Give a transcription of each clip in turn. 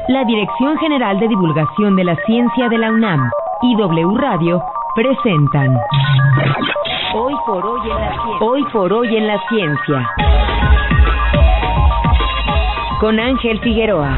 La Dirección General de Divulgación de la Ciencia de la UNAM y W Radio presentan Hoy por Hoy en la Ciencia. Hoy por Hoy en la Ciencia. Con Ángel Figueroa.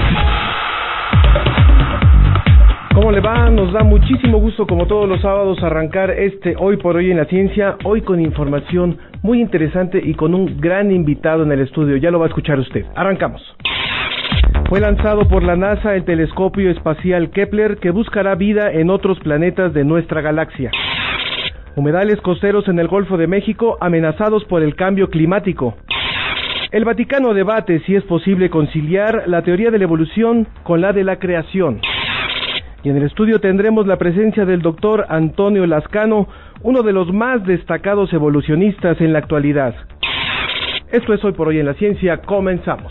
¿Cómo le va? Nos da muchísimo gusto, como todos los sábados, arrancar este Hoy por Hoy en la Ciencia, hoy con información muy interesante y con un gran invitado en el estudio. Ya lo va a escuchar usted. Arrancamos. Fue lanzado por la NASA el telescopio espacial Kepler, que buscará vida en otros planetas de nuestra galaxia. Humedales costeros en el Golfo de México amenazados por el cambio climático. El Vaticano debate si es posible conciliar la teoría de la evolución con la de la creación. Y en el estudio tendremos la presencia del doctor Antonio Lascano, uno de los más destacados evolucionistas en la actualidad. Esto es Hoy por Hoy en la Ciencia. Comenzamos.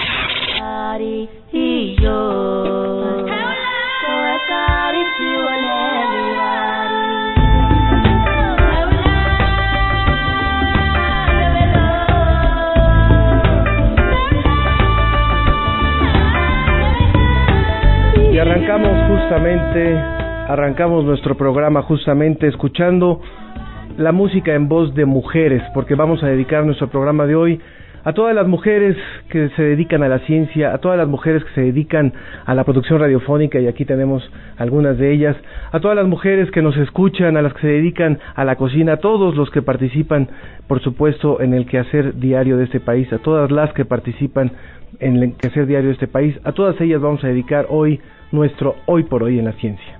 Y yo y arrancamos nuestro programa justamente escuchando la música en voz de mujeres, porque vamos a dedicar nuestro programa de hoy a todas las mujeres que se dedican a la ciencia, a todas las mujeres que se dedican a la producción radiofónica, y aquí tenemos algunas de ellas, a todas las mujeres que nos escuchan, a las que se dedican a la cocina, a todos los que participan, por supuesto, en el quehacer diario de este país, a todas las que participan en el quehacer diario de este país, a todas ellas vamos a dedicar hoy nuestro Hoy por Hoy en la Ciencia.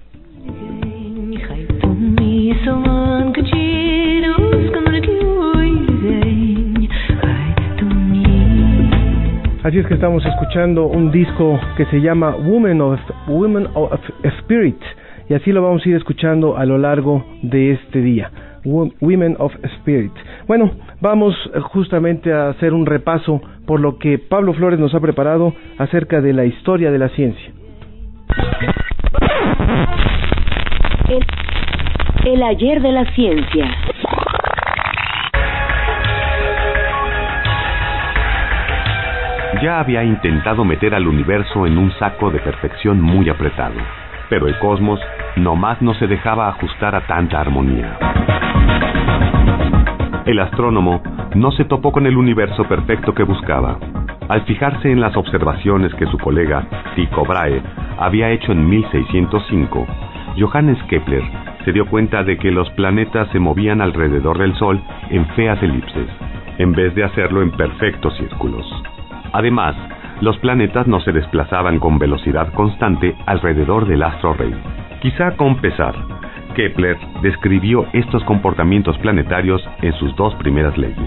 Así es que estamos escuchando un disco que se llama Women of Spirit, y así lo vamos a ir escuchando a lo largo de este día. Women of Spirit. Bueno, vamos justamente a hacer un repaso por lo que Pablo Flores nos ha preparado acerca de la historia de la ciencia. El ayer de la ciencia. Ya había intentado meter al universo en un saco de perfección muy apretado, pero el cosmos nomás no se dejaba ajustar a tanta armonía. El astrónomo no se topó con el universo perfecto que buscaba. Al fijarse en las observaciones que su colega Tycho Brahe había hecho en 1605, Johannes Kepler se dio cuenta de que los planetas se movían alrededor del Sol en feas elipses, en vez de hacerlo en perfectos círculos. Además, los planetas no se desplazaban con velocidad constante alrededor del astro rey. Quizá con pesar, Kepler describió estos comportamientos planetarios en sus dos primeras leyes.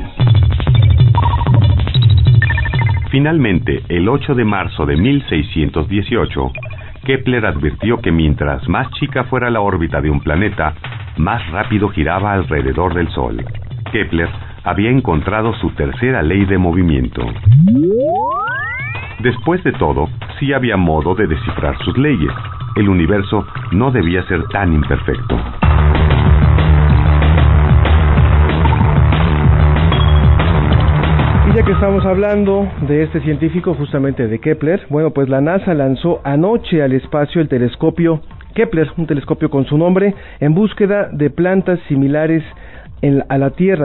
Finalmente, el 8 de marzo de 1618, Kepler advirtió que mientras más chica fuera la órbita de un planeta, más rápido giraba alrededor del Sol. Kepler había encontrado su tercera ley de movimiento. Después de todo, sí había modo de descifrar sus leyes. El universo no debía ser tan imperfecto. Y ya que estamos hablando de este científico, justamente de Kepler, bueno, pues la NASA lanzó anoche al espacio el telescopio Kepler, un telescopio con su nombre, en búsqueda de planetas similares a la Tierra.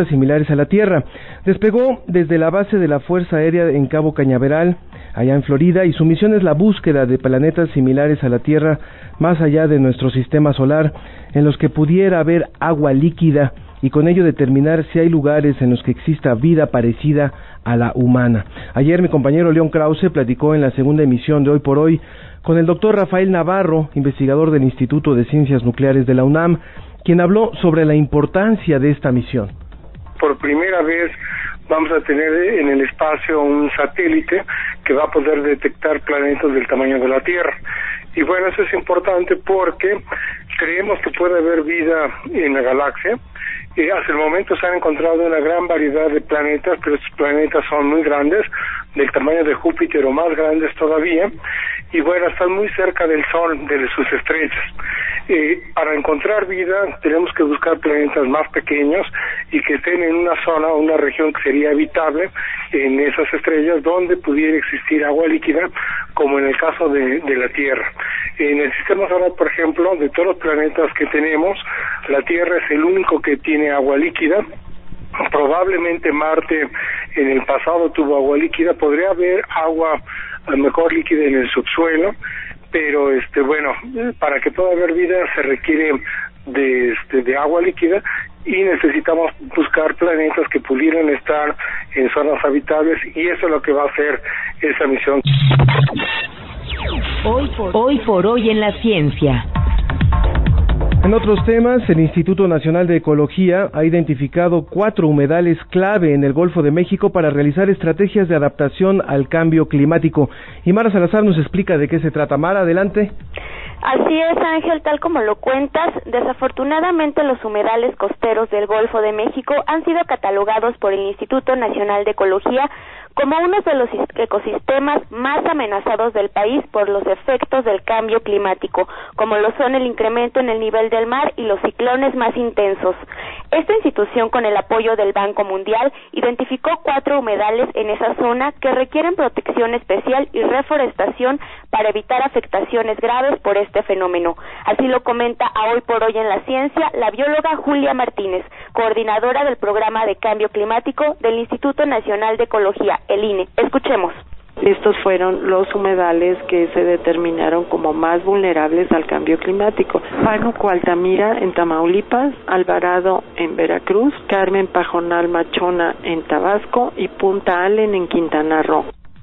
Despegó desde la base de la Fuerza Aérea en Cabo Cañaveral, allá en Florida, y su misión es la búsqueda de planetas similares a la Tierra, más allá de nuestro sistema solar, en los que pudiera haber agua líquida, y con ello determinar si hay lugares en los que exista vida parecida a la humana. Ayer mi compañero León Krause platicó en la segunda emisión de Hoy por Hoy con el doctor Rafael Navarro, investigador del Instituto de Ciencias Nucleares de la UNAM, quien habló sobre la importancia de esta misión. Por primera vez vamos a tener en el espacio un satélite que va a poder detectar planetas del tamaño de la Tierra. Y bueno, eso es importante porque creemos que puede haber vida en la galaxia. Hasta el momento se han encontrado una gran variedad de planetas, pero estos planetas son muy grandes, del tamaño de Júpiter o más grandes todavía, y bueno, están muy cerca del Sol, de sus estrellas. Para encontrar vida tenemos que buscar planetas más pequeños y que estén en una zona, una región que sería habitable en esas estrellas donde pudiera existir agua líquida, como en el caso de la Tierra. En el sistema solar, por ejemplo, de todos los planetas que tenemos, la Tierra es el único que tiene agua líquida. Probablemente Marte en el pasado tuvo agua líquida, podría haber agua a lo mejor líquida en el subsuelo, pero bueno, para que pueda haber vida se requiere de agua líquida y necesitamos buscar planetas que pudieran estar en zonas habitables, y eso es lo que va a hacer esa misión. Hoy por hoy en la ciencia. En otros temas, el Instituto Nacional de Ecología ha identificado 4 humedales clave en el Golfo de México para realizar estrategias de adaptación al cambio climático. Y Mara Salazar nos explica de qué se trata. Mara, adelante. Así es, Ángel, tal como lo cuentas, desafortunadamente los humedales costeros del Golfo de México han sido catalogados por el Instituto Nacional de Ecología como uno de los ecosistemas más amenazados del país por los efectos del cambio climático, como lo son el incremento en el nivel del mar y los ciclones más intensos. Esta institución, con el apoyo del Banco Mundial, identificó 4 humedales en esa zona que requieren protección especial y reforestación para evitar afectaciones graves por este fenómeno. Así lo comenta a Hoy por Hoy en la Ciencia la bióloga Julia Martínez, coordinadora del Programa de Cambio Climático del Instituto Nacional de Ecología, el INE. Escuchemos. Estos fueron los humedales que se determinaron como más vulnerables al cambio climático: Pánuco Altamira en Tamaulipas, Alvarado en Veracruz, Carmen Pajonal Machona en Tabasco y Punta Allen en Quintana Roo.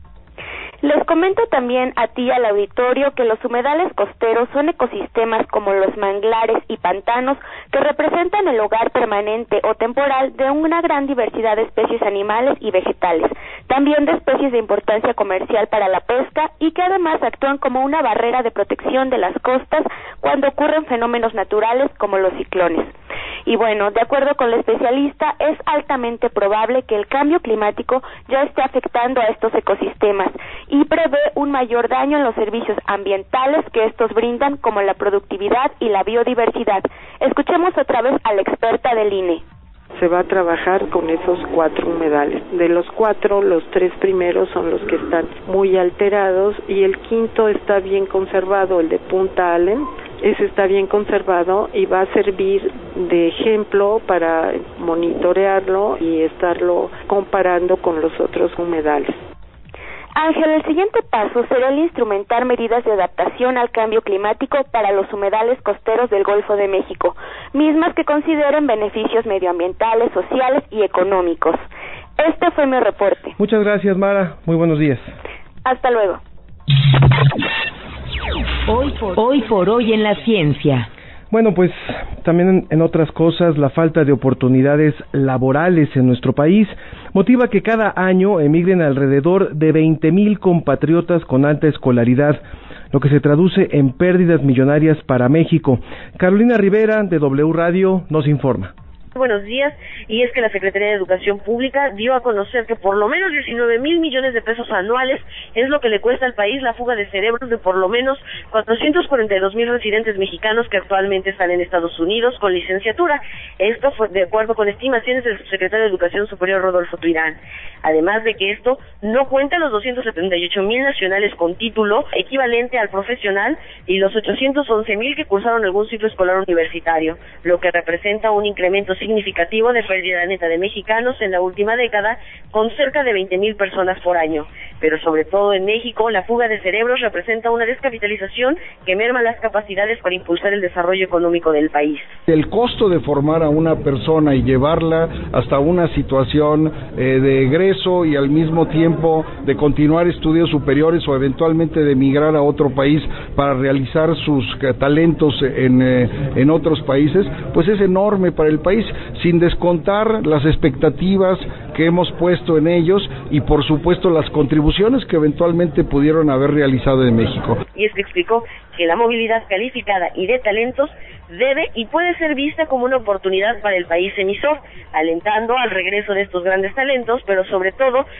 Les comento también a ti, al auditorio, que los humedales costeros son ecosistemas como los manglares y pantanos que representan el hogar permanente o temporal de una gran diversidad de especies animales y vegetales, también de especies de importancia comercial para la pesca, y que además actúan como una barrera de protección de las costas cuando ocurren fenómenos naturales como los ciclones. Y bueno, de acuerdo con la especialista, es altamente probable que el cambio climático ya esté afectando a estos ecosistemas y prevé un mayor daño en los servicios ambientales que estos brindan, como la productividad y la biodiversidad. Escuchemos otra vez a la experta del INE. Se va a trabajar con esos 4 humedales. De los 4, los 3 primeros son los que están muy alterados y el quinto está bien conservado, el de Punta Allen. Ese está bien conservado y va a servir de ejemplo para monitorearlo y estarlo comparando con los otros humedales. Ángel, el siguiente paso será el instrumentar medidas de adaptación al cambio climático para los humedales costeros del Golfo de México, mismas que consideren beneficios medioambientales, sociales y económicos. Este fue mi reporte. Muchas gracias, Mara. Muy buenos días. Hasta luego. Hoy por hoy en la ciencia. Bueno, pues también en otras cosas, la falta de oportunidades laborales en nuestro país motiva que cada año emigren alrededor de 20,000 compatriotas con alta escolaridad, lo que se traduce en pérdidas millonarias para México. Carolina Rivera, de W Radio, nos informa. Buenos días, y es que la Secretaría de Educación Pública dio a conocer que por lo menos 19,000 millones de pesos anuales es lo que le cuesta al país la fuga de cerebros de por lo menos 442,000 residentes mexicanos que actualmente están en Estados Unidos con licenciatura. Esto fue de acuerdo con estimaciones del subsecretario de Educación Superior, Rodolfo Tuirán. Además de que esto no cuenta los 278,000 nacionales con título equivalente al profesional y los 811,000 que cursaron algún ciclo escolar universitario, lo que representa un incremento significativo de pérdida neta de mexicanos en la última década, con cerca de 20,000 personas por año. Pero sobre todo en México, la fuga de cerebros representa una descapitalización que merma las capacidades para impulsar el desarrollo económico del país. El costo de formar a una persona y llevarla hasta una situación de egreso y al mismo tiempo de continuar estudios superiores o eventualmente de emigrar a otro país para realizar sus talentos en otros países, pues es enorme para el país, sin descontar las expectativas que hemos puesto en ellos y por supuesto las contribuciones que eventualmente pudieron haber realizado en México. Y es que explicó que la movilidad calificada y de talentos debe y puede ser vista como una oportunidad para el país emisor, alentando al regreso de estos grandes talentos, pero sobre todo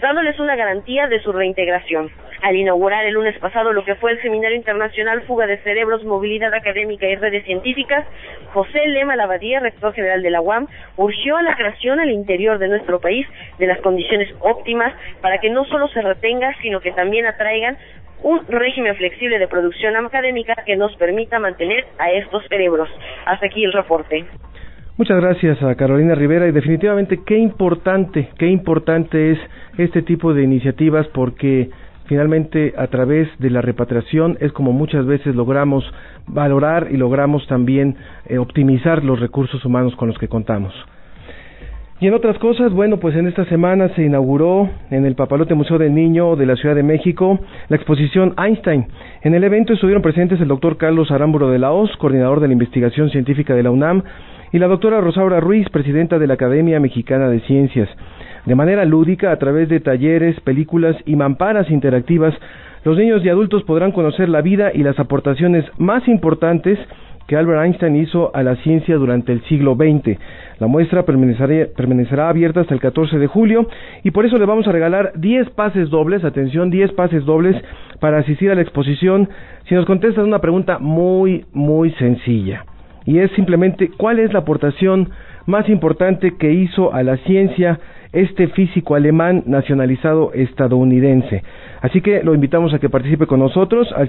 dándoles una garantía de su reintegración. Al inaugurar el lunes pasado lo que fue el Seminario Internacional Fuga de Cerebros, Movilidad Académica y Redes Científicas, José Lema Lavadía, rector general de la UAM, urgió a la creación al interior de nuestro país de las condiciones óptimas para que no solo se retenga, sino que también atraigan un régimen flexible de producción académica que nos permita mantener a estos cerebros. Hasta aquí el reporte. Muchas gracias a Carolina Rivera, y definitivamente qué importante es este tipo de iniciativas, porque finalmente a través de la repatriación es como muchas veces logramos valorar y logramos también optimizar los recursos humanos con los que contamos. Y en otras cosas, bueno, pues en esta semana se inauguró en el Papalote Museo del Niño de la Ciudad de México la exposición Einstein. En el evento estuvieron presentes el doctor Carlos Aramburu de la Hoz, coordinador de la investigación científica de la UNAM, y la doctora Rosaura Ruiz, presidenta de la Academia Mexicana de Ciencias. De manera lúdica, a través de talleres, películas y mamparas interactivas, los niños y adultos podrán conocer la vida y las aportaciones más importantes que Albert Einstein hizo a la ciencia durante el siglo XX. La muestra permanecerá abierta hasta el 14 de julio y por eso le vamos a regalar 10 pases dobles, atención, 10 pases dobles para asistir a la exposición si nos contestan una pregunta muy sencilla. Y es simplemente, ¿cuál es la aportación más importante que hizo a la ciencia este físico alemán nacionalizado estadounidense? Así que lo invitamos a que participe con nosotros al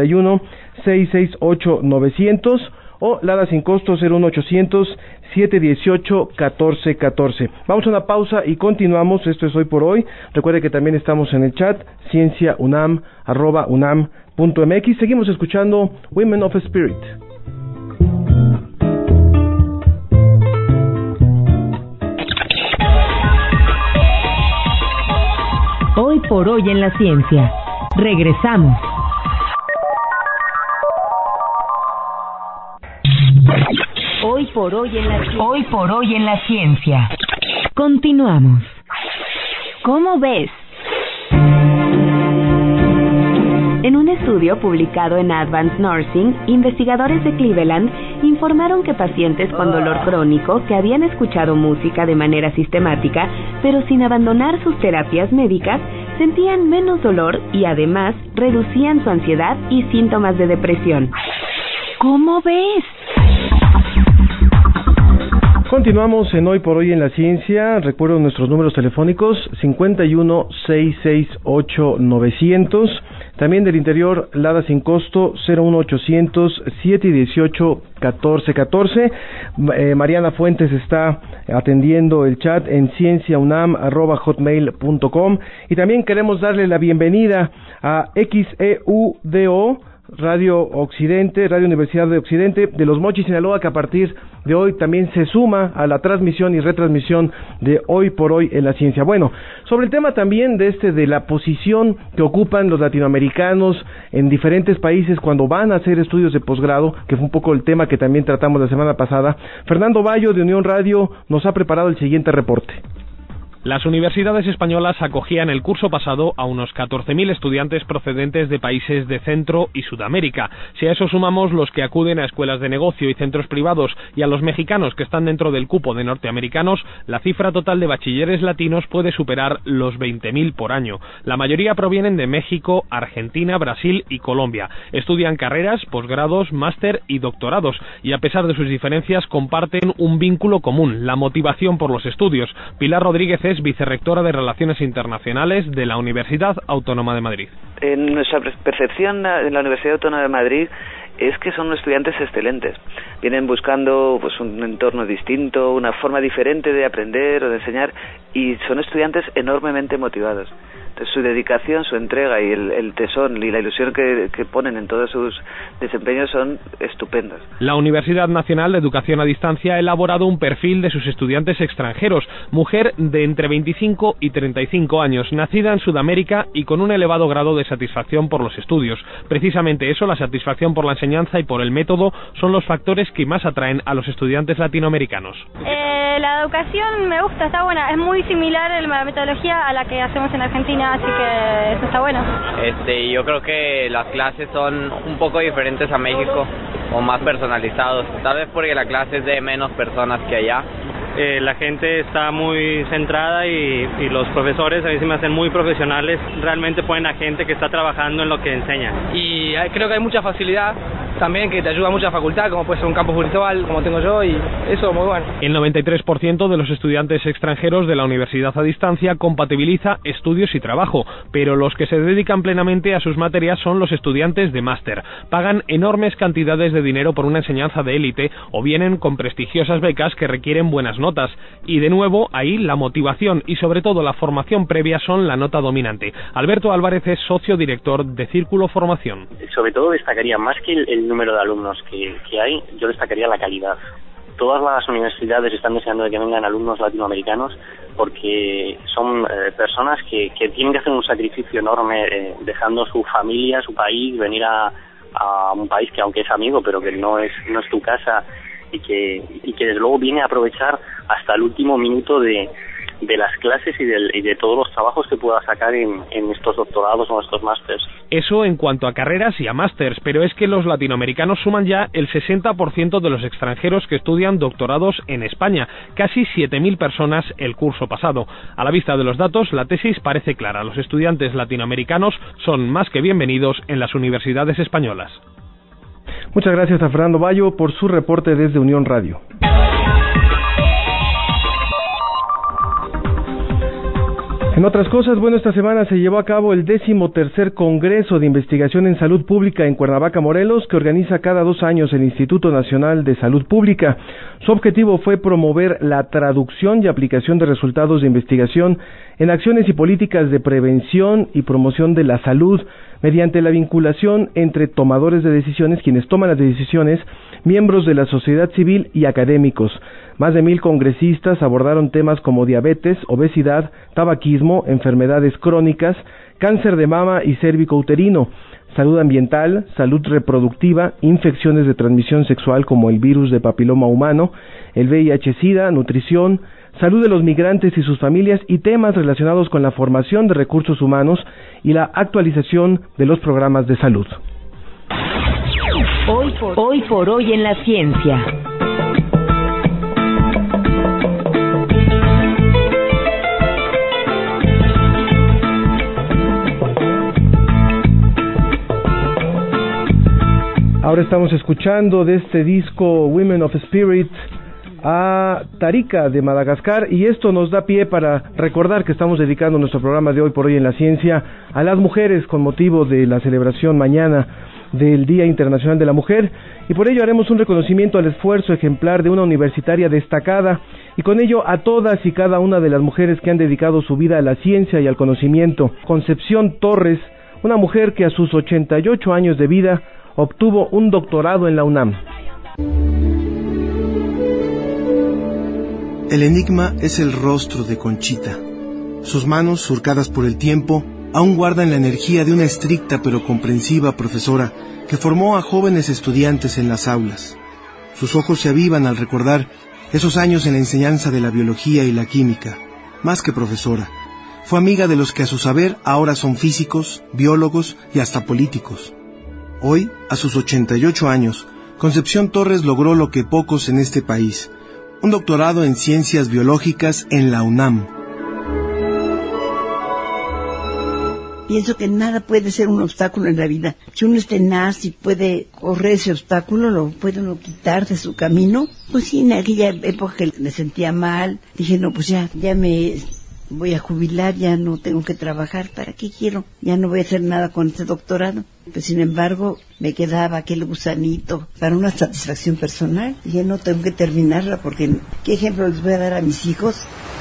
51-668-900 o Lada sin costo 01800-718-1414. Vamos a una pausa y continuamos. Esto es Hoy por Hoy. Recuerde que también estamos en el chat cienciaunam@unam.mx. Seguimos escuchando Women of Spirit. Hoy por Hoy en la Ciencia. Regresamos. Hoy por Hoy en la Ciencia. Hoy por Hoy en la Ciencia. Continuamos. ¿Cómo ves? En un estudio publicado en Advanced Nursing, investigadores de Cleveland informaron que pacientes con dolor crónico que habían escuchado música de manera sistemática, pero sin abandonar sus terapias médicas, sentían menos dolor y además reducían su ansiedad y síntomas de depresión. ¿Cómo ves? Continuamos en Hoy por Hoy en la Ciencia. Recuerdo nuestros números telefónicos 51-668-900. También del interior, Lada sin costo 01800-718-1414. Mariana Fuentes está atendiendo el chat en cienciaunam@hotmail.com. Y también queremos darle la bienvenida a XEUDO Radio Occidente, Radio Universidad de Occidente de Los Mochis, Sinaloa, que a partir de hoy también se suma a la transmisión y retransmisión de Hoy por Hoy en la Ciencia. Bueno, sobre el tema también de la posición que ocupan los latinoamericanos en diferentes países cuando van a hacer estudios de posgrado, que fue un poco el tema que también tratamos la semana pasada, Fernando Bayo de Unión Radio nos ha preparado el siguiente reporte. Las universidades españolas acogían el curso pasado a unos 14.000 estudiantes procedentes de países de Centro y Sudamérica. Si a eso sumamos los que acuden a escuelas de negocio y centros privados y a los mexicanos que están dentro del cupo de norteamericanos, la cifra total de bachilleres latinos puede superar los 20.000 por año. La mayoría provienen de México, Argentina, Brasil y Colombia. Estudian carreras, posgrados, máster y doctorados y a pesar de sus diferencias comparten un vínculo común, la motivación por los estudios. Pilar Rodríguez es vicerrectora de Relaciones Internacionales de la Universidad Autónoma de Madrid. En nuestra percepción en la Universidad Autónoma de Madrid es que son estudiantes excelentes. Vienen buscando pues un entorno distinto, una forma diferente de aprender o de enseñar y son estudiantes enormemente motivados. Entonces, su dedicación, su entrega y el tesón y la ilusión que ponen en todos sus desempeños son estupendos. La Universidad Nacional de Educación a Distancia ha elaborado un perfil de sus estudiantes extranjeros, mujer de entre 25 y 35 años, nacida en Sudamérica y con un elevado grado de satisfacción por los estudios. Precisamente eso, la satisfacción por la enseñanza y por el método, son los factores que más atraen a los estudiantes latinoamericanos. La educación me gusta, está buena, es muy similar la metodología a la que hacemos en Argentina, así que eso está bueno. Yo creo que las clases son un poco diferentes a México o más personalizados, tal vez porque la clase es de menos personas que allá, la gente está muy centrada y los profesores a mí se me hacen muy profesionales, realmente ponen a gente que está trabajando en lo que enseñan. Y creo que hay mucha facilidad también que te ayuda mucho a la facultad, como puede ser un campus virtual, como tengo yo, y eso muy bueno. El 93% de los estudiantes extranjeros de la universidad a distancia compatibiliza estudios y trabajo, pero los que se dedican plenamente a sus materias son los estudiantes de máster. Pagan enormes cantidades de dinero por una enseñanza de élite o vienen con prestigiosas becas que requieren buenas notas. Y de nuevo, ahí la motivación y sobre todo la formación previa son la nota dominante. Alberto Álvarez es socio director de Círculo Formación. Sobre todo destacaría, más que el número de alumnos que hay, yo destacaría la calidad. Todas las universidades están deseando de que vengan alumnos latinoamericanos porque son personas que tienen que hacer un sacrificio enorme dejando su familia, su país, venir a un país que aunque es amigo pero que no es tu casa y que desde luego viene a aprovechar hasta el último minuto de las clases y de todos los trabajos que pueda sacar en estos doctorados o estos másters. Eso en cuanto a carreras y a másters, pero es que los latinoamericanos suman ya el 60% de los extranjeros que estudian doctorados en España, casi 7.000 personas el curso pasado. A la vista de los datos, la tesis parece clara. Los estudiantes latinoamericanos son más que bienvenidos en las universidades españolas. Muchas gracias a Fernando Bayo por su reporte desde Unión Radio. En otras cosas, esta semana se llevó a cabo el 13º Congreso de Investigación en Salud Pública en Cuernavaca, Morelos, que organiza cada 2 años el Instituto Nacional de Salud Pública. Su objetivo fue promover la traducción y aplicación de resultados de investigación en acciones y políticas de prevención y promoción de la salud, mediante la vinculación entre tomadores de decisiones, quienes toman las decisiones, miembros de la sociedad civil y académicos. Más de 1,000 congresistas abordaron temas como diabetes, obesidad, tabaquismo, enfermedades crónicas, cáncer de mama y cérvico-uterino, salud ambiental, salud reproductiva, infecciones de transmisión sexual como el virus de papiloma humano, el VIH-Sida, nutrición, salud de los migrantes y sus familias y temas relacionados con la formación de recursos humanos y la actualización de los programas de salud. Hoy por hoy en la ciencia. Ahora estamos escuchando de este disco Women of Spirit a Tarika de Madagascar, y esto nos da pie para recordar que estamos dedicando nuestro programa de Hoy por Hoy en la Ciencia a las mujeres con motivo de la celebración mañana del Día Internacional de la Mujer, y por ello haremos un reconocimiento al esfuerzo ejemplar de una universitaria destacada y con ello a todas y cada una de las mujeres que han dedicado su vida a la ciencia y al conocimiento. Concepción Torres, una mujer que a sus 88 años de vida obtuvo un doctorado en la UNAM. El enigma es el rostro de Conchita. Sus manos, surcadas por el tiempo, aún guardan la energía de una estricta pero comprensiva profesora que formó a jóvenes estudiantes en las aulas. Sus ojos se avivan al recordar esos años en la enseñanza de la biología y la química. Más que profesora, fue amiga de los que a su saber ahora son físicos, biólogos y hasta políticos. Hoy, a sus 88 años, Concepción Torres logró lo que pocos en este país: un doctorado en ciencias biológicas en la UNAM. Pienso que nada puede ser un obstáculo en la vida. Si uno es tenaz y puede correr ese obstáculo, lo puede uno quitar de su camino. Pues sí, en aquella época que me sentía mal, dije, no, pues ya me voy a jubilar, ya no tengo que trabajar, ¿para qué quiero? Ya no voy a hacer nada con este doctorado. Pues sin embargo, me quedaba aquel gusanito para una satisfacción personal. Dije, no, tengo que terminarla porque ¿qué ejemplo les voy a dar a mis hijos?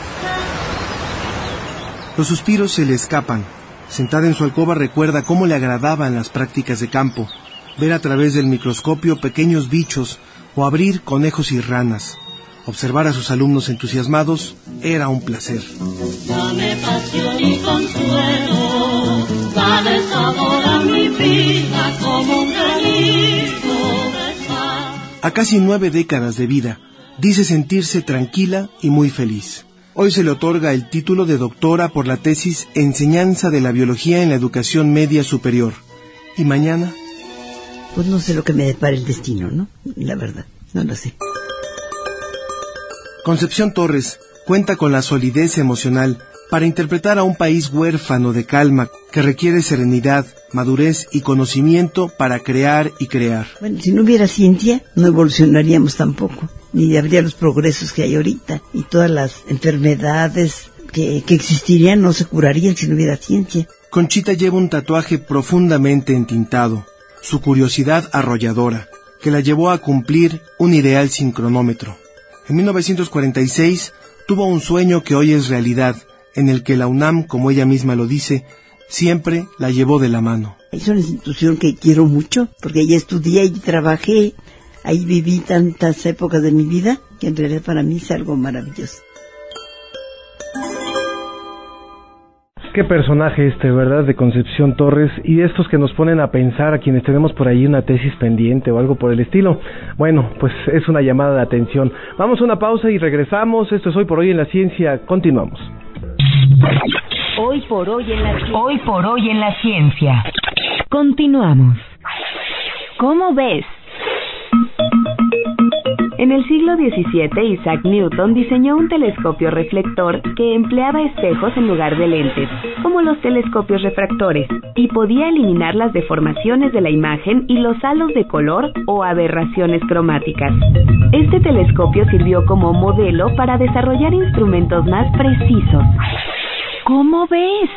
Los suspiros se le escapan. Sentada en su alcoba recuerda cómo le agradaban las prácticas de campo, ver a través del microscopio pequeños bichos o abrir conejos y ranas. Observar a sus alumnos entusiasmados era un placer. Dame pasión y consuelo, dale sabor a mi vida como un granito de sal. A casi 9 décadas de vida, dice sentirse tranquila y muy feliz. Hoy se le otorga el título de doctora por la tesis Enseñanza de la Biología en la Educación Media Superior. ¿Y mañana? Pues no sé lo que me depara el destino, ¿no? La verdad, no lo sé. Concepción Torres cuenta con la solidez emocional para interpretar a un país huérfano de calma que requiere serenidad, madurez y conocimiento para crear y crear. Bueno, si no hubiera ciencia, no evolucionaríamos tampoco, ni habría los progresos que hay ahorita, y todas las enfermedades que existirían no se curarían si no hubiera ciencia. Conchita lleva un tatuaje profundamente entintado, su curiosidad arrolladora, que la llevó a cumplir un ideal sin cronómetro. En 1946 tuvo un sueño que hoy es realidad, en el que la UNAM, como ella misma lo dice, siempre la llevó de la mano. Es una institución que quiero mucho, porque ahí estudié y trabajé, ahí viví tantas épocas de mi vida, que en realidad para mí es algo maravilloso. Qué personaje ¿verdad? De Concepción Torres, y estos que nos ponen a pensar a quienes tenemos por ahí una tesis pendiente o algo por el estilo. Bueno, pues es una llamada de atención. Vamos a una pausa y regresamos. Esto es Hoy por Hoy en la Ciencia. Continuamos. Hoy por hoy en la ciencia. Continuamos. ¿Cómo ves? En el siglo XVII, Isaac Newton diseñó un telescopio reflector que empleaba espejos en lugar de lentes, como los telescopios refractores, y podía eliminar las deformaciones de la imagen y los halos de color o aberraciones cromáticas. Este telescopio sirvió como modelo para desarrollar instrumentos más precisos. ¿Cómo ves?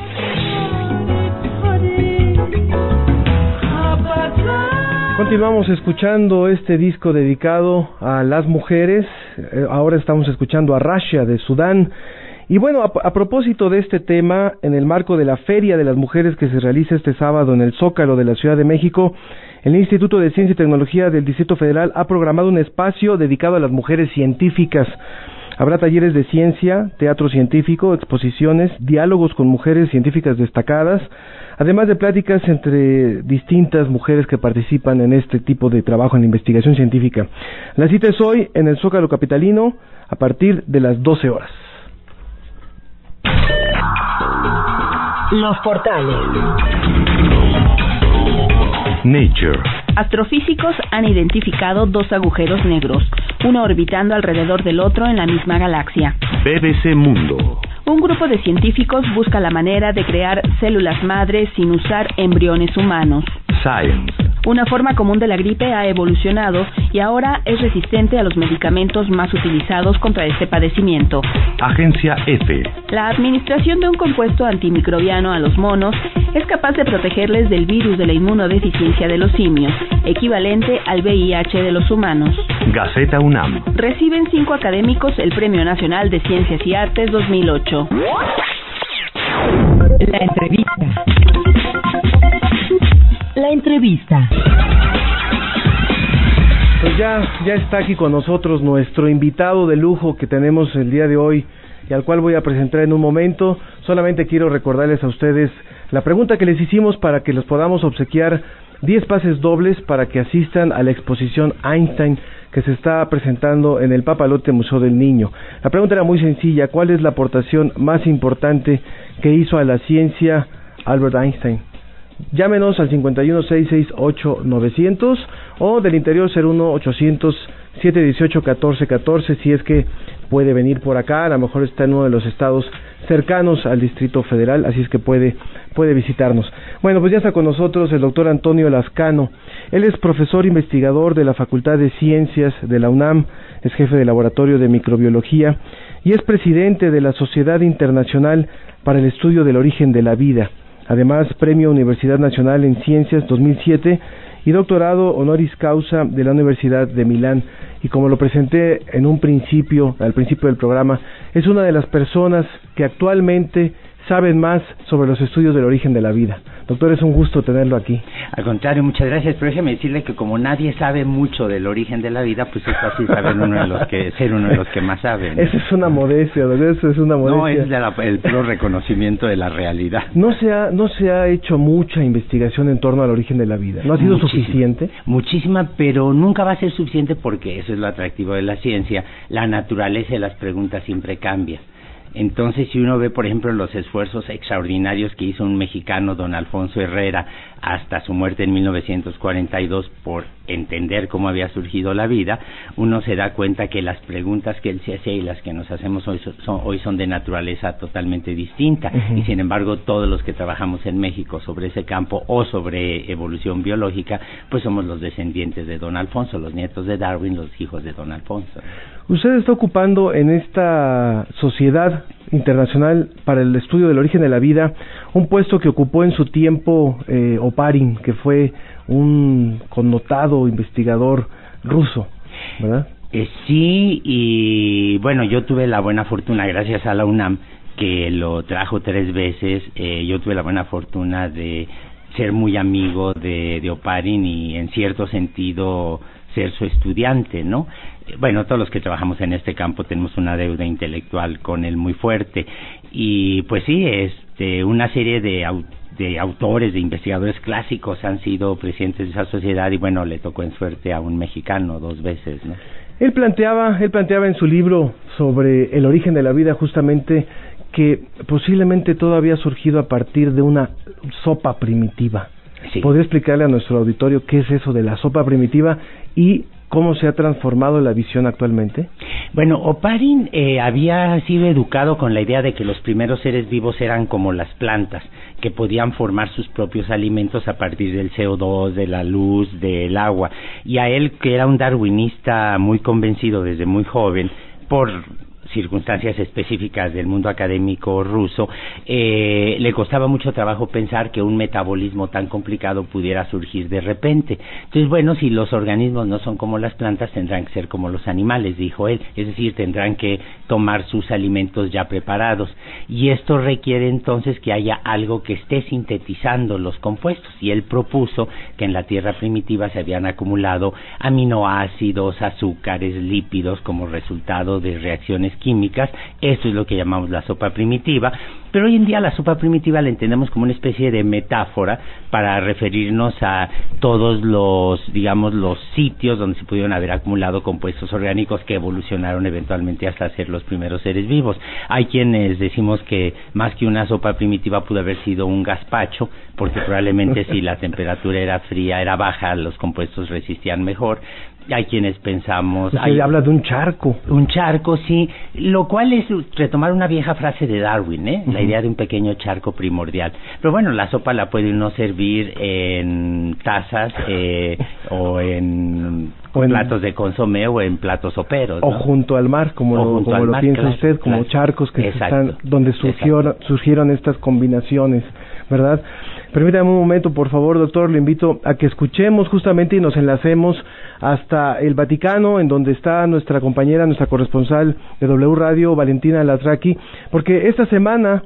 Continuamos escuchando este disco dedicado a las mujeres. Ahora estamos escuchando a Rasha de Sudán. Y bueno, a propósito de este tema, en el marco de la Feria de las Mujeres que se realiza este sábado en el Zócalo de la Ciudad de México, el Instituto de Ciencia y Tecnología del Distrito Federal ha programado un espacio dedicado a las mujeres científicas. Habrá talleres de ciencia, teatro científico, exposiciones, diálogos con mujeres científicas destacadas, además de pláticas entre distintas mujeres que participan en este tipo de trabajo en investigación científica. La cita es hoy en el Zócalo capitalino a partir de las 12 horas. Los portales. Nature. Astrofísicos han identificado 2 agujeros negros, uno orbitando alrededor del otro en la misma galaxia. BBC Mundo. Un grupo de científicos busca la manera de crear células madres sin usar embriones humanos. Science. Una forma común de la gripe ha evolucionado y ahora es resistente a los medicamentos más utilizados contra este padecimiento. Agencia F. La administración de un compuesto antimicrobiano a los monos es capaz de protegerles del virus de la inmunodeficiencia de los simios, equivalente al VIH de los humanos. Gaceta UNAM. Reciben 5 académicos el Premio Nacional de Ciencias y Artes 2008. La entrevista. La entrevista. Pues ya está aquí con nosotros nuestro invitado de lujo que tenemos el día de hoy y al cual voy a presentar en un momento. Solamente quiero recordarles a ustedes la pregunta que les hicimos para que los podamos obsequiar 10 pases dobles para que asistan a la exposición Einstein que se está presentando en el Papalote Museo del Niño. La pregunta era muy sencilla: ¿cuál es la aportación más importante que hizo a la ciencia Albert Einstein? Llámenos al 51668900 o del interior 01800-718-1414 si es que puede venir por acá. A lo mejor está en uno de los estados cercanos al Distrito Federal, así es que puede visitarnos. Bueno, pues ya está con nosotros el doctor Antonio Lascano. Él es profesor investigador de la Facultad de Ciencias de la UNAM, es jefe de laboratorio de microbiología y es presidente de la Sociedad Internacional para el Estudio del Origen de la Vida. Además, Premio Universidad Nacional en Ciencias 2007 y doctorado honoris causa de la Universidad de Milán. Y como lo presenté en un principio, al principio del programa, es una de las personas que actualmente saben más sobre los estudios del origen de la vida. Doctor, es un gusto tenerlo aquí. Al contrario, muchas gracias, pero déjeme decirle que como nadie sabe mucho del origen de la vida, pues es fácil saber ser uno de los que más sabe, ¿no? Eso es una modestia, doctor, eso es una modestia. No, es el puro reconocimiento de la realidad. No se ha hecho mucha investigación en torno al origen de la vida. ¿No ha sido suficiente? Muchísima, pero nunca va a ser suficiente porque eso es lo atractivo de la ciencia. La naturaleza de las preguntas siempre cambia. Entonces, si uno ve, por ejemplo, los esfuerzos extraordinarios que hizo un mexicano, don Alfonso Herrera, hasta su muerte en 1942 por entender cómo había surgido la vida, uno se da cuenta que las preguntas que él se hacía y las que nos hacemos hoy son de naturaleza totalmente distinta. Y sin embargo, todos los que trabajamos en México sobre ese campo o sobre evolución biológica, pues somos los descendientes de don Alfonso, los nietos de Darwin, los hijos de don Alfonso. Usted está ocupando en esta Sociedad Internacional para el Estudio del Origen de la Vida un puesto que ocupó en su tiempo Oparin, que fue un connotado investigador ruso, ¿verdad? Sí, y bueno, yo tuve la buena fortuna, gracias a la UNAM, que lo trajo 3 veces, yo tuve la buena fortuna de ser muy amigo de Oparin y en cierto sentido ser su estudiante, ¿no? Bueno, todos los que trabajamos en este campo tenemos una deuda intelectual con él muy fuerte y pues sí, una serie de autores, de investigadores clásicos han sido presidentes de esa sociedad y bueno, le tocó en suerte a un mexicano 2 veces, ¿no? Él planteaba en su libro sobre el origen de la vida justamente que posiblemente todo había surgido a partir de una sopa primitiva. Sí. ¿Podría explicarle a nuestro auditorio qué es eso de la sopa primitiva y cómo se ha transformado la visión actualmente? Bueno, Oparin había sido educado con la idea de que los primeros seres vivos eran como las plantas, que podían formar sus propios alimentos a partir del CO2, de la luz, del agua. Y a él, que era un darwinista muy convencido desde muy joven, por circunstancias específicas del mundo académico ruso, le costaba mucho trabajo pensar que un metabolismo tan complicado pudiera surgir de repente. Entonces, bueno, si los organismos no son como las plantas, tendrán que ser como los animales, dijo él, es decir, tendrán que tomar sus alimentos ya preparados, y esto requiere entonces que haya algo que esté sintetizando los compuestos, y él propuso que en la Tierra primitiva se habían acumulado aminoácidos, azúcares, lípidos como resultado de reacciones químicas. Eso es lo que llamamos la sopa primitiva, pero hoy en día la sopa primitiva la entendemos como una especie de metáfora para referirnos a todos los sitios donde se pudieron haber acumulado compuestos orgánicos que evolucionaron eventualmente hasta ser los primeros seres vivos. Hay quienes decimos que más que una sopa primitiva pudo haber sido un gazpacho, porque probablemente si la temperatura era baja, los compuestos resistían mejor. Hay quienes pensamos... Usted habla de un charco. Un charco, sí, lo cual es retomar una vieja frase de Darwin, la idea de un pequeño charco primordial. Pero bueno, la sopa la puede uno servir en tazas o en platos de consomé o en platos soperos, ¿no? O junto al mar, como lo piensa usted, como charcos que están donde surgieron estas combinaciones, ¿verdad? Permítame un momento, por favor, doctor, le invito a que escuchemos justamente y nos enlacemos hasta el Vaticano, en donde está nuestra compañera, nuestra corresponsal de W Radio, Valentina Latraqui, porque esta semana,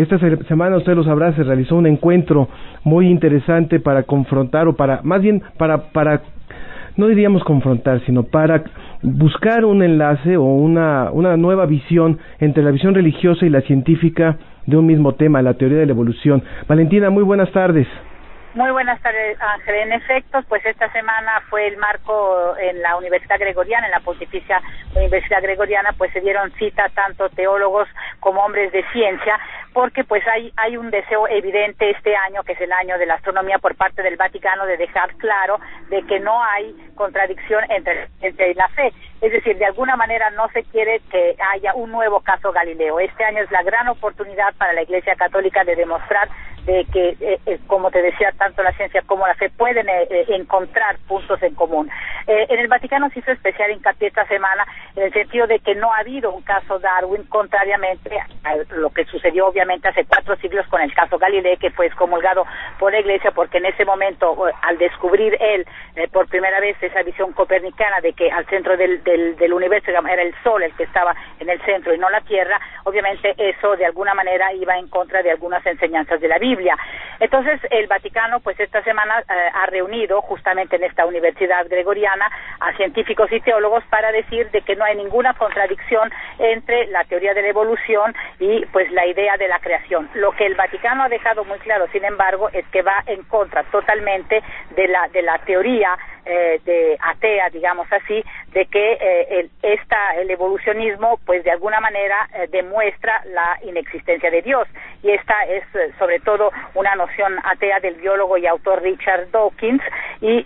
usted lo sabrá, se realizó un encuentro muy interesante para confrontar, o para, más bien, para no diríamos confrontar, sino para buscar un enlace o una nueva visión entre la visión religiosa y la científica de un mismo tema, la teoría de la evolución. Valentina, muy buenas tardes. Muy buenas tardes, Ángel. En efecto, pues esta semana fue el marco en la Universidad Gregoriana, en la Pontificia Universidad Gregoriana, pues se dieron cita tanto teólogos como hombres de ciencia, porque pues hay un deseo evidente este año, que es el año de la astronomía, por parte del Vaticano, de dejar claro de que no hay contradicción entre la ciencia y la fe. Es decir, de alguna manera no se quiere que haya un nuevo caso Galileo. Este año es la gran oportunidad para la Iglesia Católica de demostrar de que, como te decía, tanto la ciencia como la fe pueden encontrar puntos en común. En el Vaticano se hizo especial hincapié esta semana en el sentido de que no ha habido un caso Darwin, contrariamente a lo que sucedió obviamente hace 4 siglos con el caso Galileo, que fue excomulgado por la Iglesia porque en ese momento, al descubrir él por primera vez esa visión copernicana de que al centro del universo era el Sol el que estaba en el centro y no la Tierra, obviamente eso de alguna manera iba en contra de algunas enseñanzas de la Biblia. Entonces el Vaticano pues esta semana ha reunido justamente en esta Universidad Gregoriana a científicos y teólogos para decir de que no hay ninguna contradicción entre la teoría de la evolución y pues la idea de la creación. Lo que el Vaticano ha dejado muy claro, sin embargo, es que va en contra totalmente de la teoría de atea, digamos así, de que el evolucionismo pues de alguna manera demuestra la inexistencia de Dios, y esta es sobre todo una noción atea del biólogo y autor Richard Dawkins, y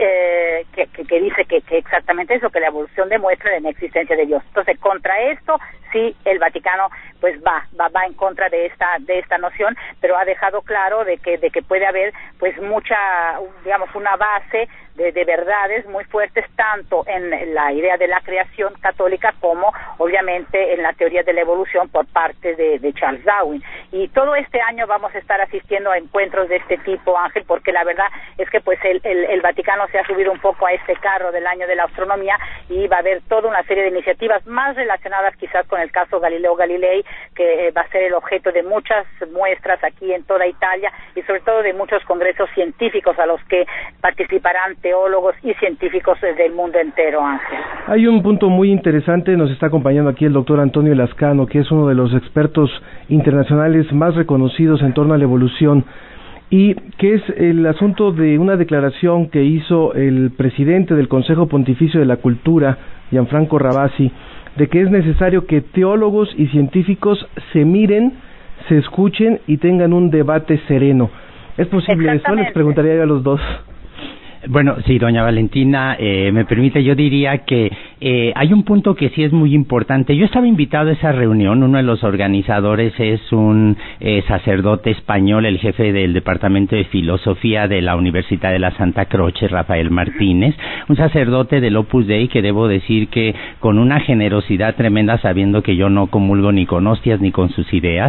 que dice que exactamente eso, que la evolución demuestra la inexistencia de Dios. Entonces, contra esto sí el Vaticano pues va en contra de esta noción, pero ha dejado claro de que puede haber pues mucha, digamos, una base de verdades muy fuertes tanto en la idea de la creación católica como obviamente en la teoría de la evolución por parte de Charles Darwin. Y todo este año vamos a estar asistiendo a encuentros de este tipo, Ángel, porque la verdad es que pues el Vaticano se ha subido un poco a este carro del año de la astronomía, y va a haber toda una serie de iniciativas más relacionadas quizás con el caso Galileo Galilei, que va a ser el objeto de muchas muestras aquí en toda Italia, y sobre todo de muchos congresos científicos a los que participarán teólogos y científicos del mundo entero, Ángel. Hay un punto muy interesante, nos está acompañando aquí el doctor Antonio Lascano, que es uno de los expertos internacionales más reconocidos en torno a la evolución, y que es el asunto de una declaración que hizo el presidente del Consejo Pontificio de la Cultura, Gianfranco Ravasi, de que es necesario que teólogos y científicos se miren, se escuchen y tengan un debate sereno. ¿Es posible eso? Les preguntaría yo a los dos. Bueno, sí, doña Valentina, me permite, yo diría que hay un punto que sí es muy importante. Yo estaba invitado a esa reunión, uno de los organizadores es un sacerdote español, el jefe del Departamento de Filosofía de la Universidad de la Santa Croce, Rafael Martínez, un sacerdote del Opus Dei que debo decir que con una generosidad tremenda, sabiendo que yo no comulgo ni con hostias ni con sus ideas,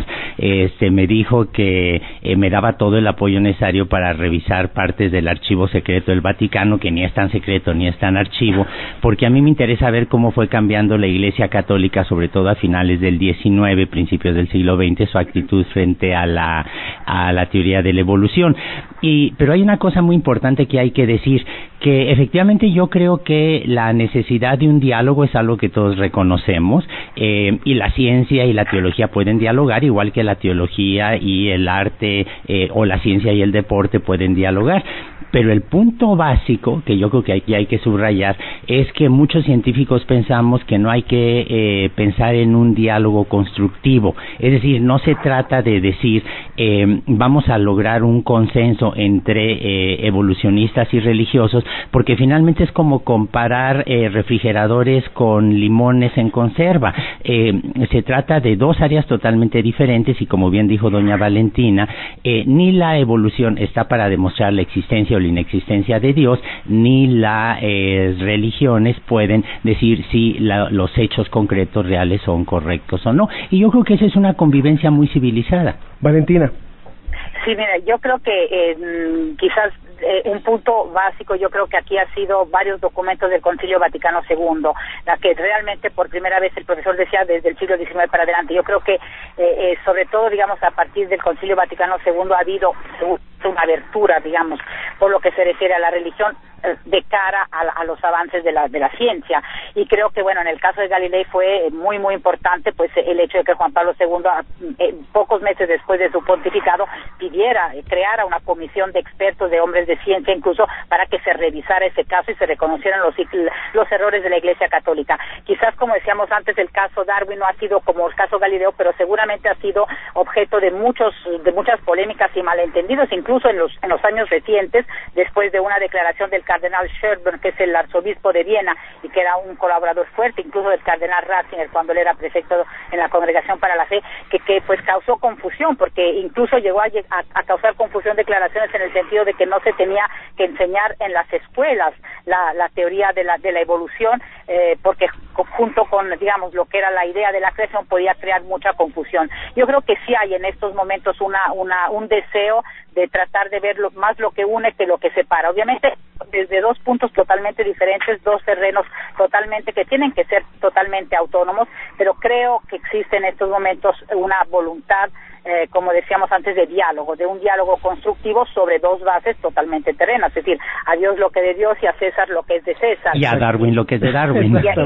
me dijo que me daba todo el apoyo necesario para revisar partes del archivo secreto del Vaticano, que ni es tan secreto ni es tan archivo, porque a mí me interesa ver cómo fue cambiando la Iglesia Católica, sobre todo a finales del XIX, principios del siglo XX, su actitud frente a la teoría de la evolución. Pero hay una cosa muy importante que hay que decir, que efectivamente yo creo que la necesidad de un diálogo es algo que todos reconocemos, y la ciencia y la teología pueden dialogar, igual que la teología y el arte o la ciencia y el deporte pueden dialogar. Pero el punto básico, que yo creo que aquí hay que subrayar, es que muchos científicos pensamos que no hay que pensar en un diálogo constructivo. Es decir, no se trata de decir vamos a lograr un consenso entre evolucionistas y religiosos, porque finalmente es como comparar refrigeradores con limones en conserva. Se trata de dos áreas totalmente diferentes, y como bien dijo doña Valentina, ni la evolución está para demostrar la existencia o la inexistencia de Dios, ni las religiones pueden decir si los hechos concretos reales son correctos o no. Y yo creo que esa es una convivencia muy civilizada. Valentina. Sí, mira, yo creo que quizás un punto básico, yo creo que aquí ha sido varios documentos del Concilio Vaticano II, la que realmente por primera vez el profesor decía desde el siglo XIX para adelante. Yo creo que sobre todo, digamos, a partir del Concilio Vaticano II ha habido una abertura, digamos, por lo que se refiere a la religión de cara a los avances de la ciencia. Y creo que, bueno, en el caso de Galilei fue muy, muy importante pues el hecho de que Juan Pablo II, pocos meses después de su pontificado, creara una comisión de expertos, de hombres de ciencia incluso, para que se revisara ese caso y se reconocieran los errores de la Iglesia Católica. Quizás, como decíamos antes, el caso Darwin no ha sido como el caso Galileo, pero seguramente ha sido objeto de muchas polémicas y malentendidos, incluso en los años recientes, después de una declaración del cardenal Scherban, que es el arzobispo de Viena y que era un colaborador fuerte incluso del cardenal Ratzinger cuando él era prefecto en la Congregación para la Fe, que pues causó confusión, porque incluso llegó a causar confusión declaraciones en el sentido de que no se tenía que enseñar en las escuelas la teoría de la evolución, porque junto con, digamos, lo que era la idea de la creación podía crear mucha confusión. Yo creo que sí hay en estos momentos un deseo de tratar de ver más lo que une que lo que separa. Obviamente desde dos puntos totalmente diferentes, dos terrenos totalmente que tienen que ser totalmente autónomos, pero creo que existe en estos momentos una voluntad, como decíamos antes, de un diálogo constructivo sobre dos bases totalmente terrenas, es decir, a Dios lo que es de Dios y a César lo que es de César. Y a Darwin lo que es de Darwin. Y a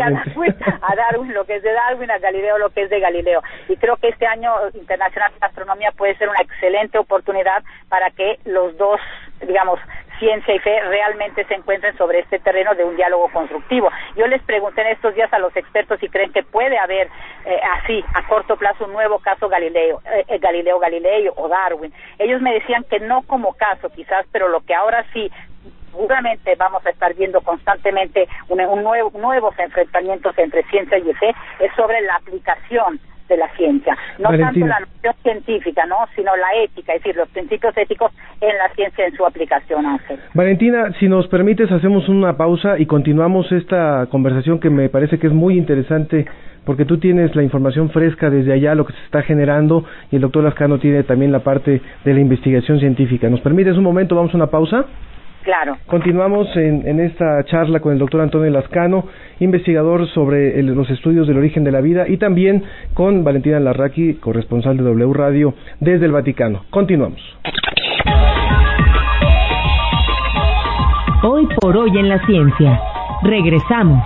Darwin lo que es de Darwin, a Galileo lo que es de Galileo. Y creo que este año internacional de astronomía puede ser una excelente oportunidad para que los dos, digamos, ciencia y fe realmente se encuentren sobre este terreno de un diálogo constructivo. Yo les pregunté en estos días a los expertos si creen que puede haber así a corto plazo un nuevo caso Galileo Galilei o Darwin. Ellos me decían que no como caso quizás, pero lo que ahora sí seguramente vamos a estar viendo constantemente nuevos enfrentamientos entre ciencia y fe es sobre la aplicación de la ciencia, no Valentina. tanto la noción científica, no, sino la ética, es decir, los principios éticos en la ciencia en su aplicación, Ángel. Valentina, si nos permites, hacemos una pausa y continuamos esta conversación que me parece que es muy interesante, porque tú tienes la información fresca desde allá, lo que se está generando, y el doctor Lascano tiene también la parte de la investigación científica. ¿Nos permites un momento? Vamos a una pausa. Claro. Continuamos en esta charla con el doctor Antonio Lascano, investigador sobre los estudios del origen de la vida, y también con Valentina Larraqui, corresponsal de W Radio desde el Vaticano. Continuamos. Hoy por hoy en la ciencia. Regresamos.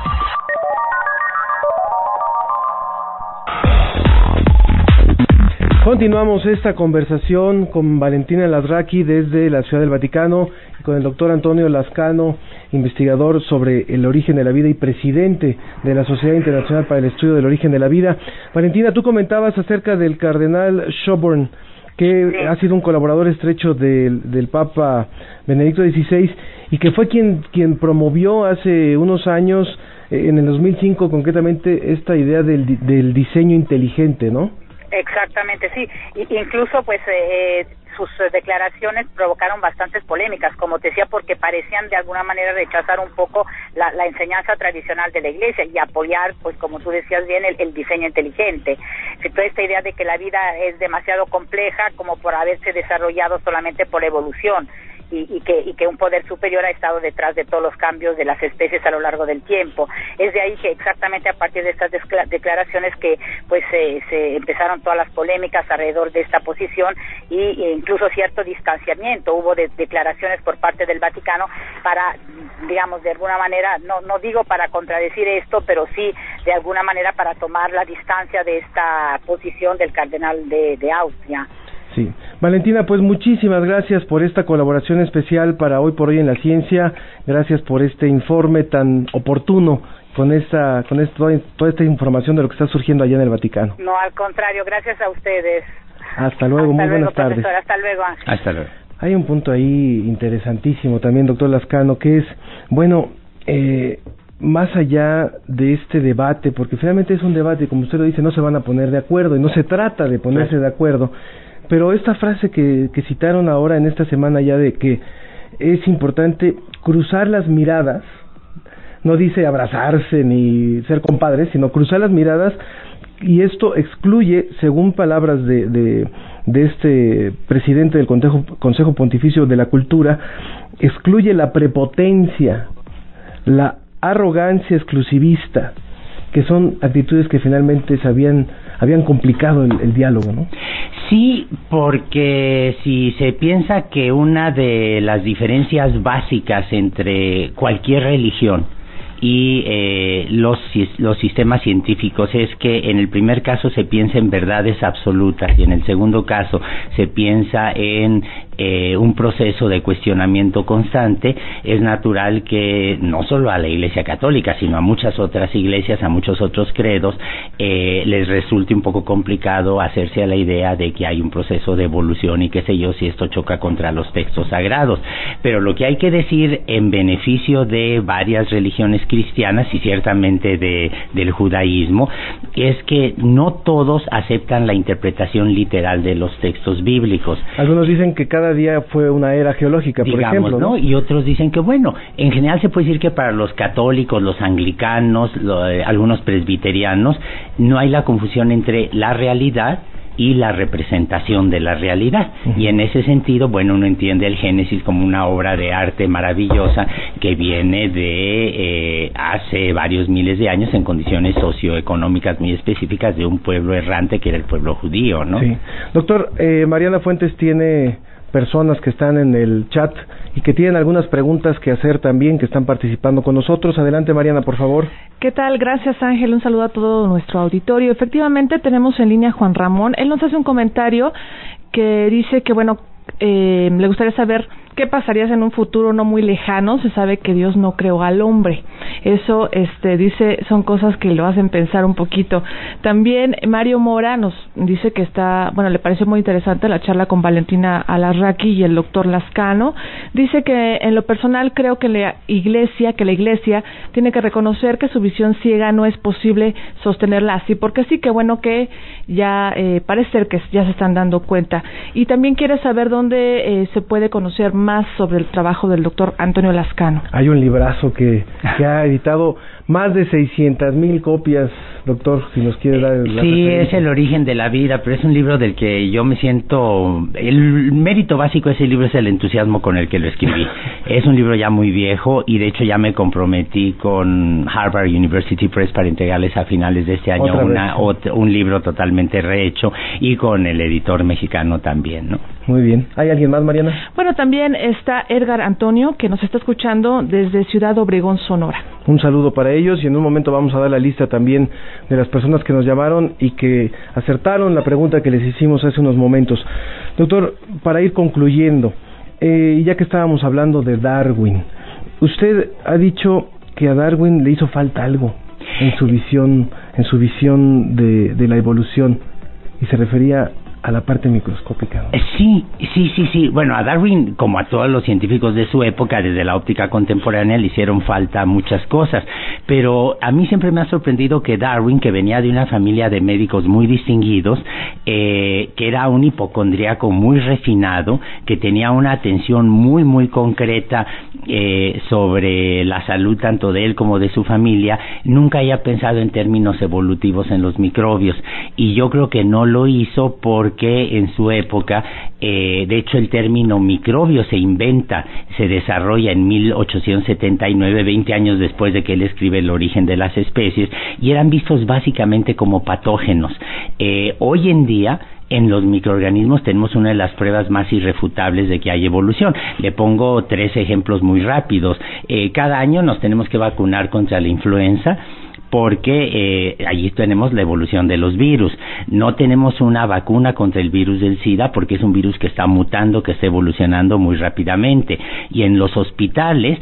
Continuamos esta conversación con Valentina Larraqui desde la Ciudad del Vaticano y con el doctor Antonio Lascano, investigador sobre el origen de la vida y presidente de la Sociedad Internacional para el Estudio del Origen de la Vida. Valentina, tú comentabas acerca del cardenal Shelburne, que ha sido un colaborador estrecho del Papa Benedicto XVI y que fue quien promovió hace unos años, en el 2005 concretamente, esta idea del diseño inteligente, ¿no? Exactamente, sí. Incluso, pues, sus declaraciones provocaron bastantes polémicas, como te decía, porque parecían de alguna manera rechazar un poco la enseñanza tradicional de la Iglesia y apoyar, pues, como tú decías bien, el diseño inteligente. Toda esta idea de que la vida es demasiado compleja como por haberse desarrollado solamente por evolución. Y que un poder superior ha estado detrás de todos los cambios de las especies a lo largo del tiempo. Es de ahí que exactamente a partir de estas declaraciones que pues se empezaron todas las polémicas alrededor de esta posición e incluso cierto distanciamiento. Hubo declaraciones por parte del Vaticano para, digamos, de alguna manera, no digo para contradecir esto, pero sí de alguna manera para tomar la distancia de esta posición del cardenal de Austria. Sí. Valentina, pues muchísimas gracias por esta colaboración especial para Hoy por Hoy en la Ciencia. Gracias por este informe tan oportuno con toda esta información de lo que está surgiendo allá en el Vaticano. No, al contrario, gracias a ustedes. Hasta luego, muy buenas tardes. Profesor, hasta luego, Ángel. Hasta luego. Hay un punto ahí interesantísimo también, doctor Lascano, que es, bueno, más allá de este debate, porque finalmente es un debate, como usted lo dice, no se van a poner de acuerdo y no se trata de ponerse de acuerdo. Pero esta frase que citaron ahora en esta semana ya de que es importante cruzar las miradas, no dice abrazarse ni ser compadres, sino cruzar las miradas, y esto excluye, según palabras de este presidente del Consejo Pontificio de la Cultura, excluye la prepotencia, la arrogancia exclusivista, que son actitudes que finalmente habían complicado el diálogo, ¿no? Sí, porque si se piensa que una de las diferencias básicas entre cualquier religión y los sistemas científicos es que en el primer caso se piensa en verdades absolutas y en el segundo caso se piensa en un proceso de cuestionamiento constante. Es natural que no solo a la Iglesia Católica, sino a muchas otras iglesias, a muchos otros credos, les resulte un poco complicado hacerse a la idea de que hay un proceso de evolución y qué sé yo, si esto choca contra los textos sagrados. Pero lo que hay que decir en beneficio de varias religiones cristianas y ciertamente del judaísmo es que no todos aceptan la interpretación literal de los textos bíblicos. Algunos dicen que cada día fue una era geológica, por ejemplo, ¿no? Y otros dicen que, bueno, en general se puede decir que para los católicos, los anglicanos, algunos presbiterianos, no hay la confusión entre la realidad y la representación de la realidad. Y en ese sentido, bueno, uno entiende el Génesis como una obra de arte maravillosa que viene de hace varios miles de años en condiciones socioeconómicas muy específicas de un pueblo errante que era el pueblo judío, ¿no? Sí. Doctor, Mariana Fuentes tiene personas que están en el chat y que tienen algunas preguntas que hacer también, que están participando con nosotros. Adelante, Mariana, por favor. ¿Qué tal? Gracias, Ángel. Un saludo a todo nuestro auditorio. Efectivamente, tenemos en línea a Juan Ramón. Él nos hace un comentario que dice que, bueno, le gustaría saber ¿qué pasaría en un futuro no muy lejano? Se sabe que Dios no creó al hombre. Eso, dice, son cosas que lo hacen pensar un poquito. También Mario Mora nos dice que le pareció muy interesante la charla con Valentina Alarraqui y el doctor Lascano. Dice que en lo personal creo que la iglesia tiene que reconocer que su visión ciega no es posible sostenerla así, porque sí, que bueno que ya parece ser que ya se están dando cuenta. Y también quiere saber dónde se puede conocer más sobre el trabajo del doctor Antonio Lascano. Hay un librazo que ha editado más de 600,000 copias, doctor, si nos quiere dar la Sí, referencia. es El origen de la vida, pero es un libro del que yo me siento... El mérito básico de ese libro es el entusiasmo con el que lo escribí. Es un libro ya muy viejo y de hecho ya me comprometí con Harvard University Press para entregarles a finales de este año un libro totalmente rehecho, y con el editor mexicano también, ¿no? Muy bien. ¿Hay alguien más, Mariana? Bueno, también está Edgar Antonio, que nos está escuchando desde Ciudad Obregón, Sonora. Un saludo para ellos, y en un momento vamos a dar la lista también de las personas que nos llamaron y que acertaron la pregunta que les hicimos hace unos momentos. Doctor, para ir concluyendo, ya que estábamos hablando de Darwin, usted ha dicho que a Darwin le hizo falta algo en su visión de la evolución, y se refería a la parte microscópica, ¿no? Sí. Bueno, a Darwin, como a todos los científicos de su época, desde la óptica contemporánea, le hicieron falta muchas cosas, pero a mí siempre me ha sorprendido que Darwin, que venía de una familia de médicos muy distinguidos, que era un hipocondríaco muy refinado, que tenía una atención muy, muy concreta sobre la salud tanto de él como de su familia, nunca haya pensado en términos evolutivos en los microbios, y yo creo que no lo hizo porque en su época, de hecho el término microbio se desarrolla en 1879, 20 años después de que él escribe El origen de las especies, y eran vistos básicamente como patógenos. Hoy en día, en los microorganismos tenemos una de las pruebas más irrefutables de que hay evolución. Le pongo 3 ejemplos muy rápidos. Cada año nos tenemos que vacunar contra la influenza, porque allí tenemos la evolución de los virus. No tenemos una vacuna contra el virus del SIDA porque es un virus que está mutando, que está evolucionando muy rápidamente. Y en los hospitales,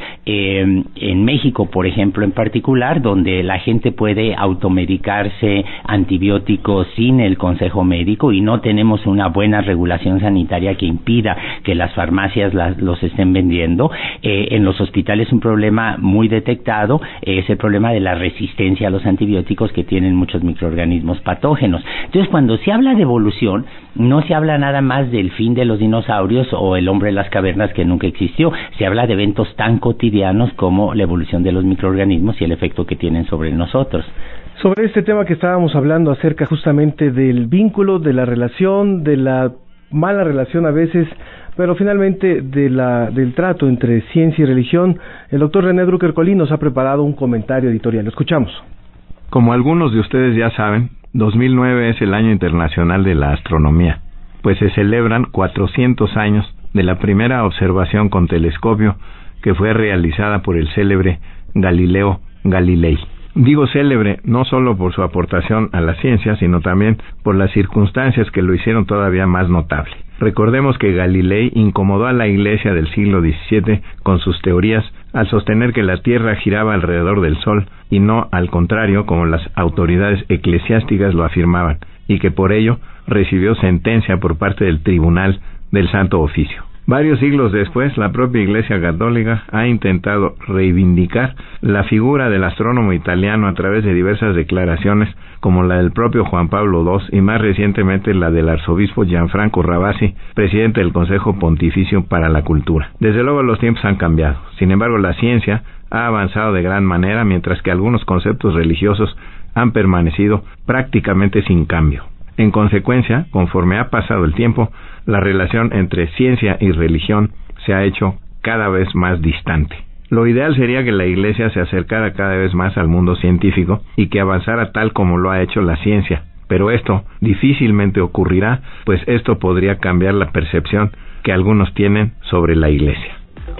en México, por ejemplo, en particular, donde la gente puede automedicarse antibióticos sin el consejo médico, y no tenemos una buena regulación sanitaria que impida que las farmacias los estén vendiendo, en los hospitales un problema muy detectado es el problema de la resistencia a los antibióticos, que tienen muchos microorganismos patógenos. Entonces, cuando se habla de evolución, no se habla nada más del fin de los dinosaurios o el hombre de las cavernas, que nunca existió. Se habla de eventos tan cotidianos como la evolución de los microorganismos y el efecto que tienen sobre nosotros. Sobre este tema que estábamos hablando acerca justamente del vínculo, de la relación, de la mala relación a veces, pero finalmente del trato entre ciencia y religión, el doctor René Drucker-Colín nos ha preparado un comentario editorial. Lo escuchamos. Como algunos de ustedes ya saben, 2009 es el Año Internacional de la Astronomía, pues se celebran 400 años de la primera observación con telescopio que fue realizada por el célebre Galileo Galilei. Digo célebre no solo por su aportación a la ciencia, sino también por las circunstancias que lo hicieron todavía más notable. Recordemos que Galilei incomodó a la Iglesia del siglo XVII con sus teorías al sostener que la Tierra giraba alrededor del Sol y no al contrario, como las autoridades eclesiásticas lo afirmaban, y que por ello recibió sentencia por parte del Tribunal del Santo Oficio. Varios siglos después, la propia Iglesia Católica ha intentado reivindicar la figura del astrónomo italiano a través de diversas declaraciones, como la del propio Juan Pablo II y más recientemente la del arzobispo Gianfranco Ravasi, presidente del Consejo Pontificio para la Cultura. Desde luego los tiempos han cambiado. Sin embargo, la ciencia ha avanzado de gran manera, mientras que algunos conceptos religiosos han permanecido prácticamente sin cambio. En consecuencia, conforme ha pasado el tiempo, la relación entre ciencia y religión se ha hecho cada vez más distante. Lo ideal sería que la Iglesia se acercara cada vez más al mundo científico y que avanzara tal como lo ha hecho la ciencia, pero esto difícilmente ocurrirá, pues esto podría cambiar la percepción que algunos tienen sobre la Iglesia.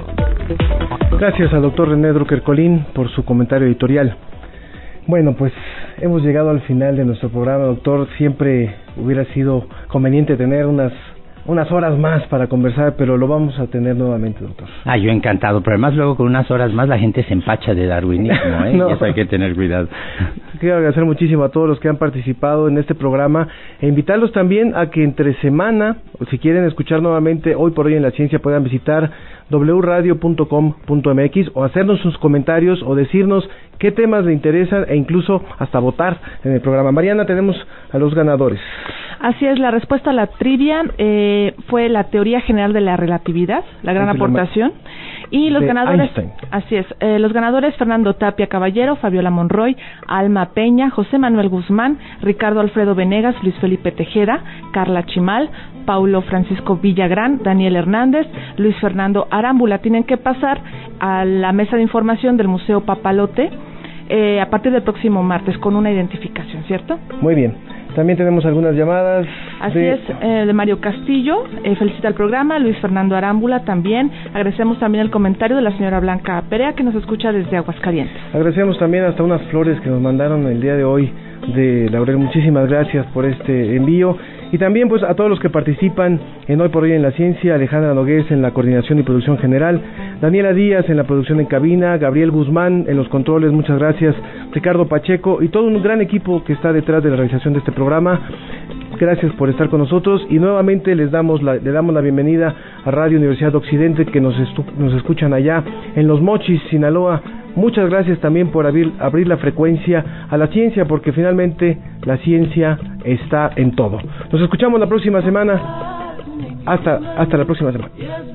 Gracias al doctor René Drucker-Colín por su comentario editorial. Bueno, pues hemos llegado al final de nuestro programa, doctor. Siempre hubiera sido conveniente tener unas unas horas más para conversar, pero lo vamos a tener nuevamente, doctor. Yo encantado, pero además luego con unas horas más la gente se empacha de darwinismo, ¿eh? No. Y eso hay que tener cuidado. Quiero agradecer muchísimo a todos los que han participado en este programa e invitarlos también a que entre semana, o si quieren escuchar nuevamente Hoy por Hoy en la Ciencia, puedan visitar wradio.com.mx o hacernos sus comentarios o decirnos qué temas le interesan e incluso hasta votar en el programa. Mariana, tenemos a los ganadores. Así es, la respuesta a la trivia fue la teoría general de la relatividad, la gran aportación. Y los ganadores, Einstein. Así es, los ganadores: Fernando Tapia Caballero, Fabiola Monroy, Alma Peña, José Manuel Guzmán, Ricardo Alfredo Venegas, Luis Felipe Tejeda, Carla Chimal, Paulo Francisco Villagrán, Daniel Hernández, Luis Fernando Arámbula. Tienen que pasar a la mesa de información del Museo Papalote a partir del próximo martes con una identificación, ¿cierto? Muy bien. También tenemos algunas llamadas. Así es, de Mario Castillo, felicita el programa. Luis Fernando Arámbula también. Agradecemos también el comentario de la señora Blanca Perea, que nos escucha desde Aguascalientes. Agradecemos también hasta unas flores que nos mandaron el día de hoy de Laurel. Muchísimas gracias por este envío. Y también pues a todos los que participan en Hoy por Hoy en la Ciencia: Alejandra Nogués en la coordinación y producción general, Daniela Díaz en la producción en cabina, Gabriel Guzmán en los controles, muchas gracias, Ricardo Pacheco y todo un gran equipo que está detrás de la realización de este programa. Gracias por estar con nosotros y nuevamente le damos la bienvenida a Radio Universidad de Occidente, que nos escuchan allá en Los Mochis, Sinaloa. Muchas gracias también por abrir la frecuencia a la ciencia, porque finalmente la ciencia está en todo. Nos escuchamos la próxima semana. Hasta la próxima semana.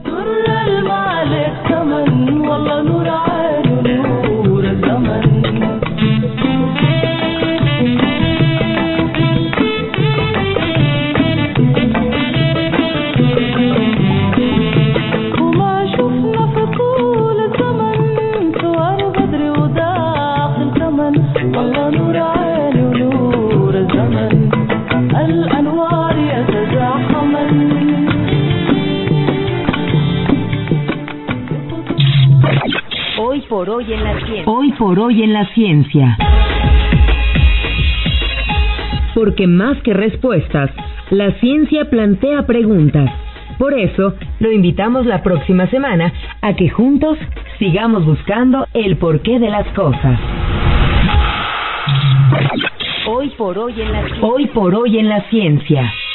Hoy por hoy en la ciencia. Hoy por hoy en la ciencia. Porque más que respuestas, la ciencia plantea preguntas. Por eso, lo invitamos la próxima semana a que juntos sigamos buscando el porqué de las cosas. Hoy por hoy en la ciencia. Hoy por hoy en la ciencia.